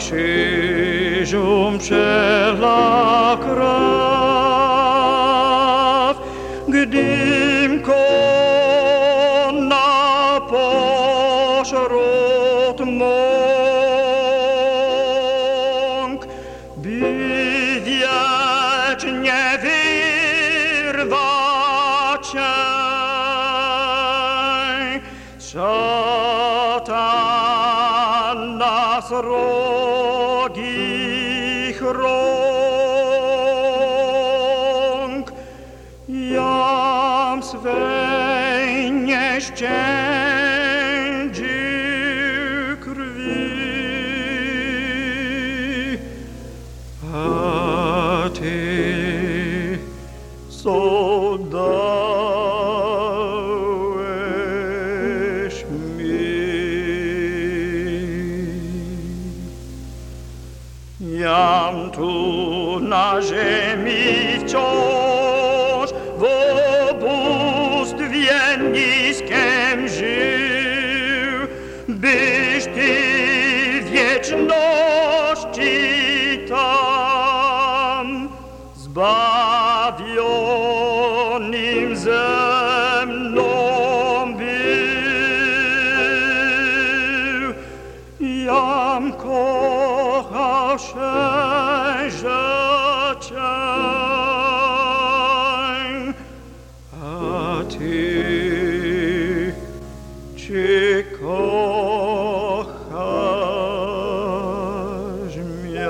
krzyżu przela krew, gdym kona pośród mąk, by wiecznie wyrwać się. Szatan srogich rąk, jam swej nie szczędzi krwi, a ty, co dałeś mi. Jam tu na ziemi wciąż w ubóstwie niskiem żył, byś ty w wieczności tam zbawionym ze mną był. Jam kochał się życie, a ty czy kochasz mnie?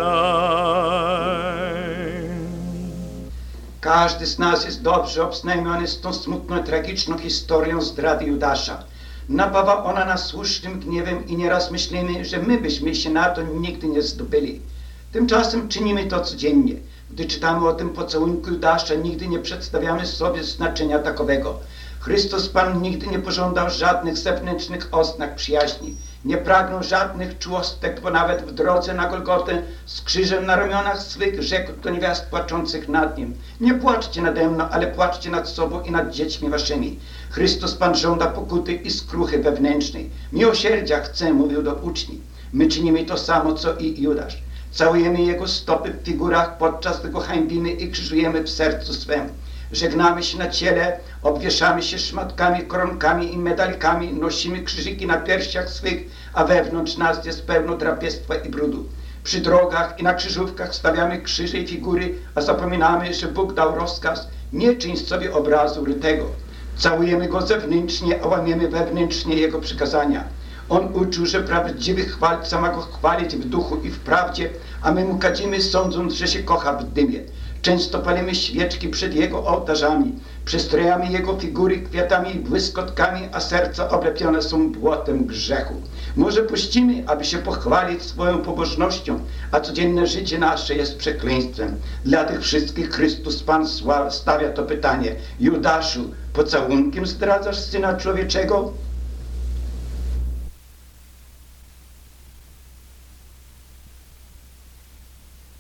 Każdy z nas jest dobrze obznajmiony z tą smutną i tragiczną historią zdrady Judasza. Napawa ona nas słusznym gniewem i nieraz myślimy, że my byśmy się na to nigdy nie zdobyli. Tymczasem czynimy to codziennie. Gdy czytamy o tym pocałunku Judasza, nigdy nie przedstawiamy sobie znaczenia takowego. Chrystus Pan nigdy nie pożądał żadnych zewnętrznych oznak przyjaźni. Nie pragnął żadnych czułostek, bo nawet w drodze na Golgotę z krzyżem na ramionach swych rzekł do niewiast płaczących nad Nim: nie płaczcie nade mną, ale płaczcie nad sobą i nad dziećmi waszymi. Chrystus Pan żąda pokuty i skruchy wewnętrznej. Miłosierdzia chce, mówił do uczniów. My czynimy to samo, co i Judasz. Całujemy Jego stopy w figurach, podczas gdy Go hańbimy i krzyżujemy w sercu swym. Żegnamy się na ciele, obwieszamy się szmatkami, koronkami i medalikami, nosimy krzyżyki na piersiach swych, a wewnątrz nas jest pełno drapieżstwa i brudu. Przy drogach i na krzyżówkach stawiamy krzyże i figury, a zapominamy, że Bóg dał rozkaz: nie czyń sobie obrazu rytego. Całujemy Go zewnętrznie, a łamiemy wewnętrznie Jego przykazania. On uczył, że prawdziwy chwalca ma Go chwalić w duchu i w prawdzie, a my Mu kadzimy, sądząc, że się kocha w dymie. Często palimy świeczki przed Jego ołtarzami, przestrojamy Jego figury kwiatami i błyskotkami, a serca oblepione są błotem grzechu. Może puścimy, aby się pochwalić swoją pobożnością, a codzienne życie nasze jest przekleństwem. Dla tych wszystkich Chrystus Pan stawia to pytanie: Judaszu, pocałunkiem zdradzasz Syna Człowieczego?